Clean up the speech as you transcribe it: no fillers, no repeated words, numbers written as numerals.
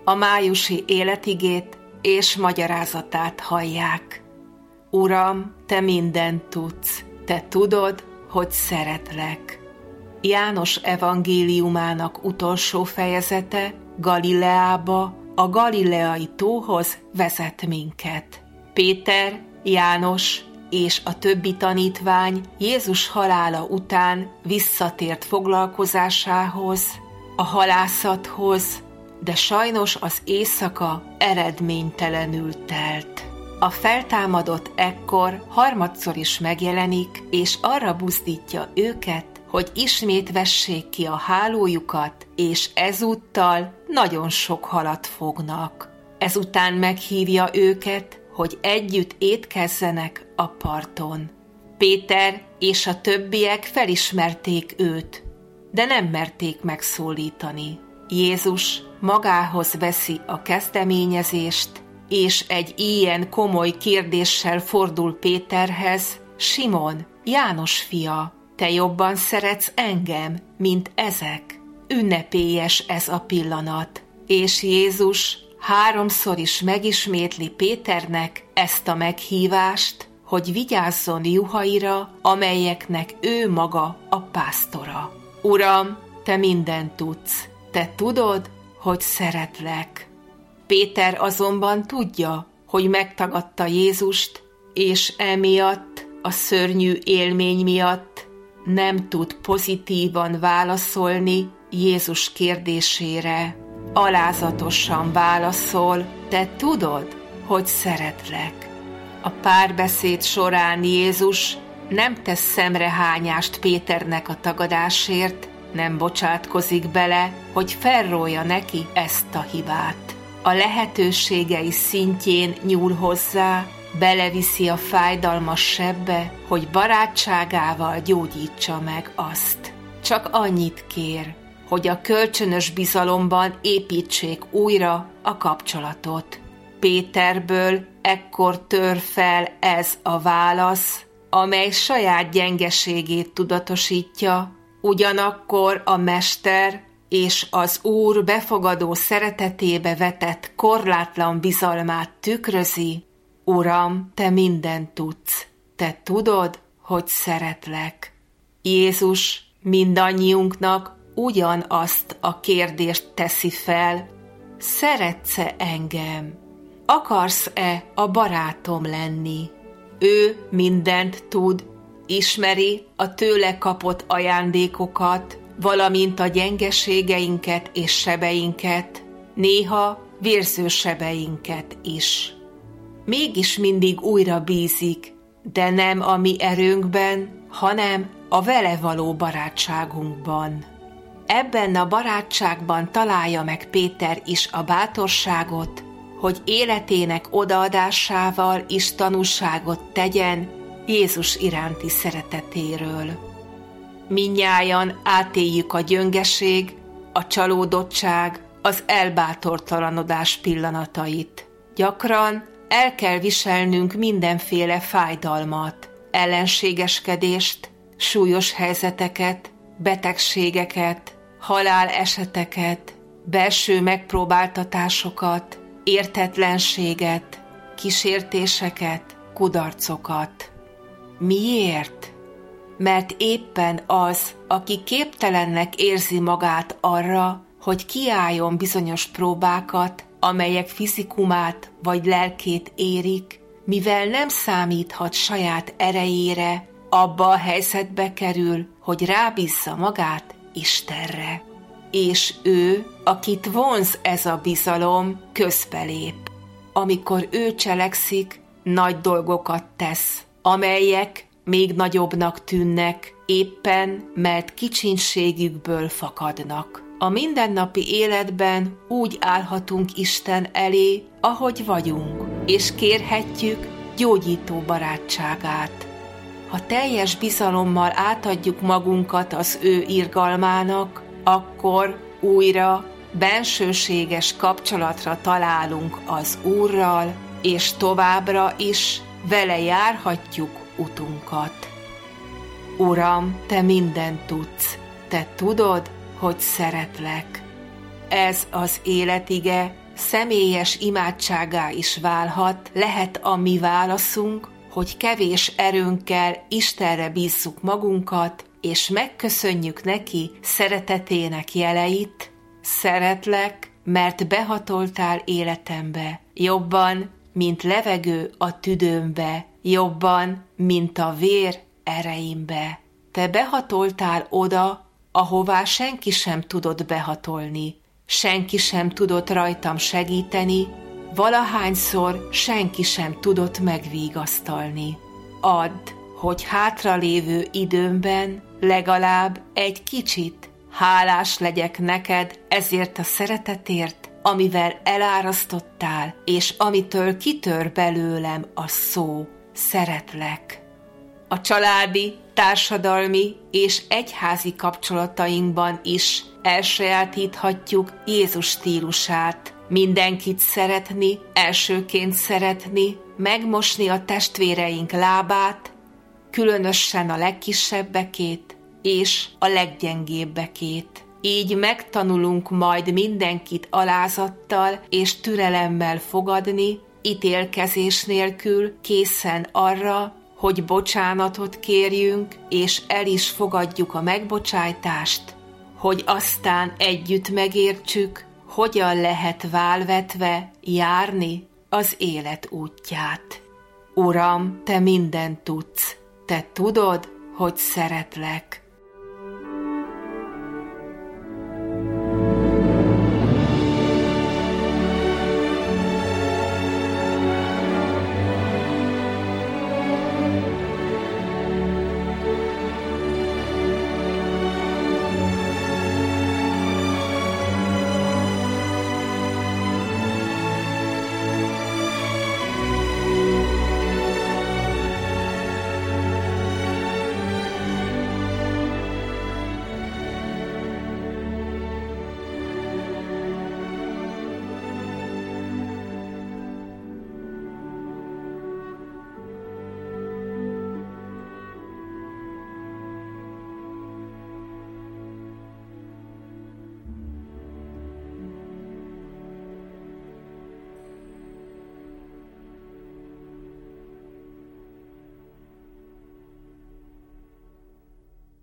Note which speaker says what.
Speaker 1: a májusi életigét és magyarázatát hallják. Uram, Te mindent tudsz, Te tudod, hogy szeretlek. János evangéliumának utolsó fejezete Galileába, a Galileai tóhoz vezet minket. Péter, János és a többi tanítvány Jézus halála után visszatért foglalkozásához, a halászathoz, de sajnos az éjszaka eredménytelenül telt. A feltámadott ekkor harmadszor is megjelenik, és arra buzdítja őket, hogy ismét vessék ki a hálójukat, és ezúttal nagyon sok halat fognak. Ezután meghívja őket, hogy együtt étkezzenek a parton. Péter és a többiek felismerték őt, de nem merték megszólítani. Jézus magához veszi a kezdeményezést, és egy ilyen komoly kérdéssel fordul Péterhez: Simon, János fia, te jobban szeretsz engem, mint ezek? Ünnepélyes ez a pillanat, és Jézus háromszor is megismétli Péternek ezt a meghívást, hogy vigyázzon juhaira, amelyeknek ő maga a pásztora. Uram, Te mindent tudsz, Te tudod, hogy szeretlek. Péter azonban tudja, hogy megtagadta Jézust, és emiatt, a szörnyű élmény miatt nem tud pozitívan válaszolni Jézus kérdésére. Alázatosan válaszol: Te tudod, hogy szeretlek. A párbeszéd során Jézus nem tesz szemrehányást Péternek a tagadásért, nem bocsátkozik bele, hogy felrója neki ezt a hibát. A lehetőségei szintjén nyúl hozzá, beleviszi a fájdalmas sebbe, hogy barátságával gyógyítsa meg azt. Csak annyit kér, hogy a kölcsönös bizalomban építsék újra a kapcsolatot. Péterből ekkor tör fel ez a válasz, amely saját gyengeségét tudatosítja, ugyanakkor a Mester és az Úr befogadó szeretetébe vetett korlátlan bizalmát tükrözi. Uram, Te mindent tudsz, Te tudod, hogy szeretlek. Jézus mindannyiunknak ugyanazt a kérdést teszi fel: szeretsz-e engem? Akarsz-e a barátom lenni? Ő mindent tud, ismeri a tőle kapott ajándékokat, valamint a gyengeségeinket és sebeinket, néha vérző sebeinket is. Mégis mindig újra bízik, de nem a mi erőnkben, hanem a vele való barátságunkban. Ebben a barátságban találja meg Péter is a bátorságot, hogy életének odaadásával is tanúságot tegyen Jézus iránti szeretetéről. Mindnyájan átéljük a gyöngeség, a csalódottság, az elbátortalanodás pillanatait. Gyakran el kell viselnünk mindenféle fájdalmat, ellenségeskedést, súlyos helyzeteket, betegségeket, haláleseteket, belső megpróbáltatásokat, értetlenséget, kísértéseket, kudarcokat. Miért? Mert éppen az, aki képtelennek érzi magát arra, hogy kiálljon bizonyos próbákat, amelyek fizikumát vagy lelkét érik, mivel nem számíthat saját erejére, abba a helyzetbe kerül, hogy rábízza magát Istenre. És ő, akit vonz ez a bizalom, közbelép. Amikor ő cselekszik, nagy dolgokat tesz, amelyek még nagyobbnak tűnnek, éppen mert kicsinségükből fakadnak. A mindennapi életben úgy állhatunk Isten elé, ahogy vagyunk, és kérhetjük gyógyító barátságát. Ha teljes bizalommal átadjuk magunkat az ő irgalmának, akkor újra bensőséges kapcsolatra találunk az Úrral, és továbbra is vele járhatjuk utunkat. Uram, Te mindent tudsz, Te tudod, hogy szeretlek. Ez az életige, személyes imádsággá is válhat, lehet a mi válaszunk, hogy kevés erőnkkel Istenre bízzuk magunkat, és megköszönjük neki szeretetének jeleit. Szeretlek, mert behatoltál életembe, jobban, mint levegő a tüdőmbe, jobban, mint a vér ereimbe. Te behatoltál oda, ahová senki sem tudott behatolni, senki sem tudott rajtam segíteni, valahányszor senki sem tudott megvigasztalni. Add, hogy hátralévő időmben legalább egy kicsit hálás legyek neked ezért a szeretetért, amivel elárasztottál, és amitől kitör belőlem a szó, szeretlek. A családi, társadalmi és egyházi kapcsolatainkban is elsajátíthatjuk Jézus stílusát. Mindenkit szeretni, elsőként szeretni, megmosni a testvéreink lábát, különösen a legkisebbekét és a leggyengébbekét. Így megtanulunk majd mindenkit alázattal és türelemmel fogadni, ítélkezés nélkül, készen arra, hogy bocsánatot kérjünk, és el is fogadjuk a megbocsájtást, hogy aztán együtt megértsük, hogyan lehet válvetve járni az élet útját. Uram, te mindent tudsz, te tudod, hogy szeretlek.